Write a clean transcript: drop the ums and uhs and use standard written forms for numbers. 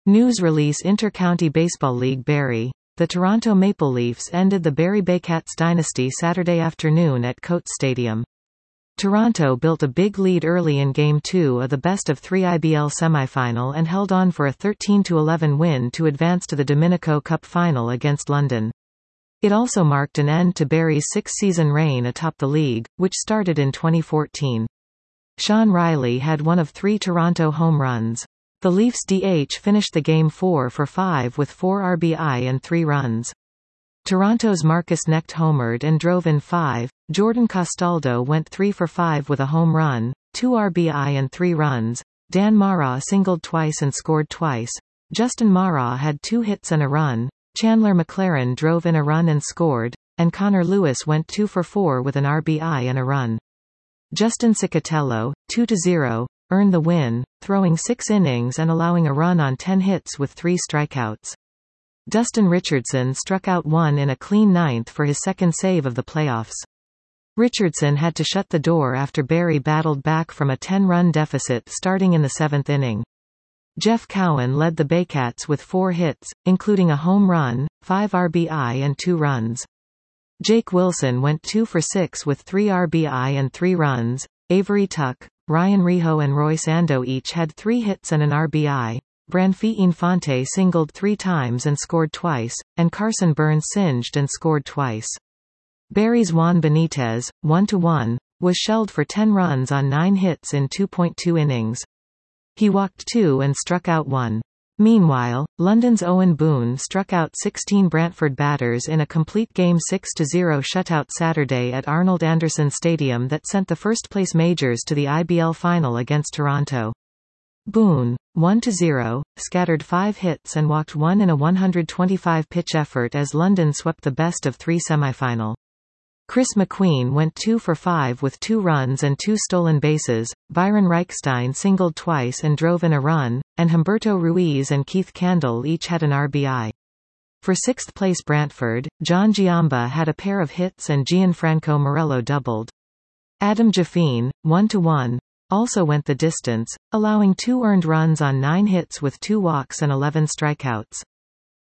News release Inter-County Baseball League Barrie. The Toronto Maple Leafs ended the Barrie Baycats dynasty Saturday afternoon at Coates Stadium. Toronto built a big lead early in Game 2 of the best-of-3 IBL semifinal and held on for a 13-11 win to advance to the Dominico Cup final against London. It also marked an end to Barrie's six-season reign atop the league, which started in 2014. Sean Riley had one of 3 Toronto home runs. The Leafs DH finished the game 4 for 5 with 4 RBI and 3 runs. Toronto's Marcus Necht homered and drove in 5. Jordan Castaldo went 3 for 5 with a home run, 2 RBI and 3 runs. Dan Mara singled twice and scored twice. Justin Mara had 2 hits and a run. Chandler McLaren drove in a run and scored, and Connor Lewis went 2 for 4 with an RBI and a run. Justin Cicatello, 2-0, earned the win, throwing 6 innings and allowing a run on 10 hits with 3 strikeouts. Dustin Richardson struck out 1 in a clean ninth for his second save of the playoffs. Richardson had to shut the door after Barrie battled back from a 10-run deficit starting in the 7th inning. Jeff Cowan led the Baycats with 4 hits, including a home run, 5 RBI and 2 runs. Jake Wilson went 2 for 6 with 3 RBI and 3 runs. Avery Tuck, Ryan Rijo and Roy Sando each had 3 hits and an RBI. Branfi Infante singled 3 times and scored twice, and Carson Burns singed and scored twice. Barrie's Juan Benitez, 1-1, was shelled for 10 runs on 9 hits in 2.2 innings. He walked 2 and struck out 1. Meanwhile, London's Owen Boone struck out 16 Brantford batters in a complete game 6-0 shutout Saturday at Arnold Anderson Stadium that sent the first-place Majors to the IBL final against Toronto. Boone, 1-0, scattered 5 hits and walked 1 in a 125-pitch effort as London swept the best-of-3 semifinal. Chris McQueen went 2 for 5 with 2 runs and 2 stolen bases. Byron Reichstein singled twice and drove in a run, and Humberto Ruiz and Keith Candle each had an RBI. For 6th place Brantford, John Giamba had a pair of hits and Gianfranco Morello doubled. Adam Jaffine, 1-1, also went the distance, allowing 2 earned runs on 9 hits with 2 walks and 11 strikeouts.